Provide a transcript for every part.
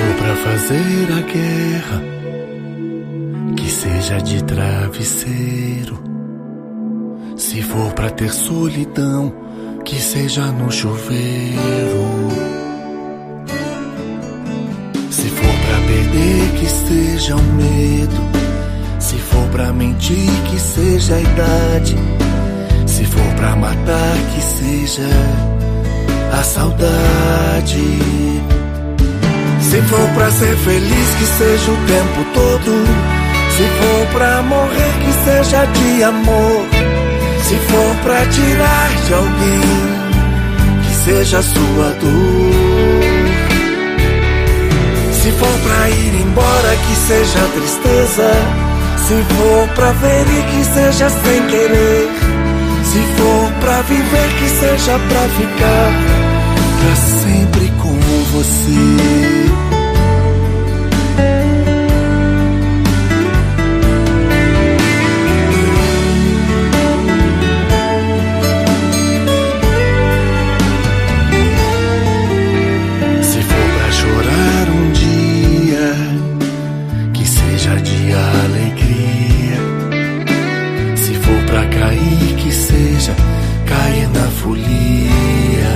for pra fazer a guerra, que seja de travesseiro. Se for pra ter solidão, que seja no chuveiro. Se for pra perder, que seja o medo. Se for pra mentir, que seja a idade. Se for pra matar, que seja a saudade. Se for pra ser feliz, que seja o tempo todo. Se for pra morrer, que seja de amor. Se for pra tirar de alguém, que seja a sua dor. Se for pra ir embora, que seja tristeza. Se for pra ferir, que seja sem querer. Se for pra viver, que seja pra ficar pra sempre com você. Cair na folia.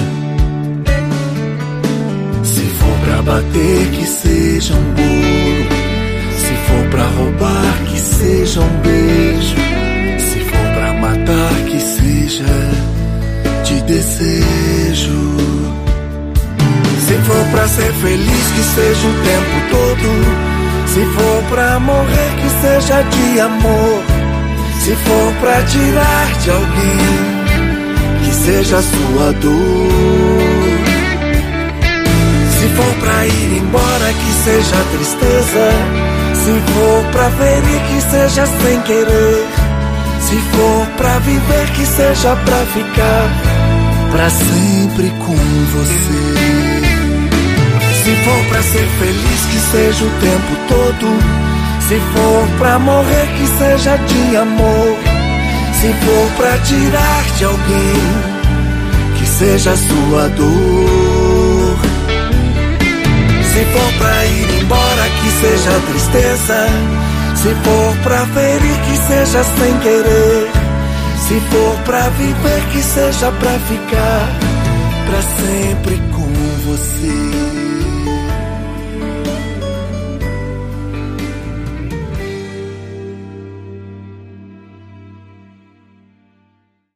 Se for pra bater, que seja um bolo. Se for pra roubar, que seja um beijo. Se for pra matar, que seja de desejo. Se for pra ser feliz, que seja o tempo todo. Se for pra morrer, que seja de amor. Se for pra tirar de alguém, que seja a sua dor. Se for pra ir embora, que seja tristeza. Se for pra ferir, que seja sem querer. Se for pra viver, que seja pra ficar pra sempre com você. Se for pra ser feliz, que seja o tempo todo. Se for pra morrer, que seja de amor. Se for pra tirar de alguém, que seja a sua dor. Se for pra ir embora, que seja tristeza. Se for pra ferir, que seja sem querer. Se for pra viver, que seja pra ficar pra sempre com você.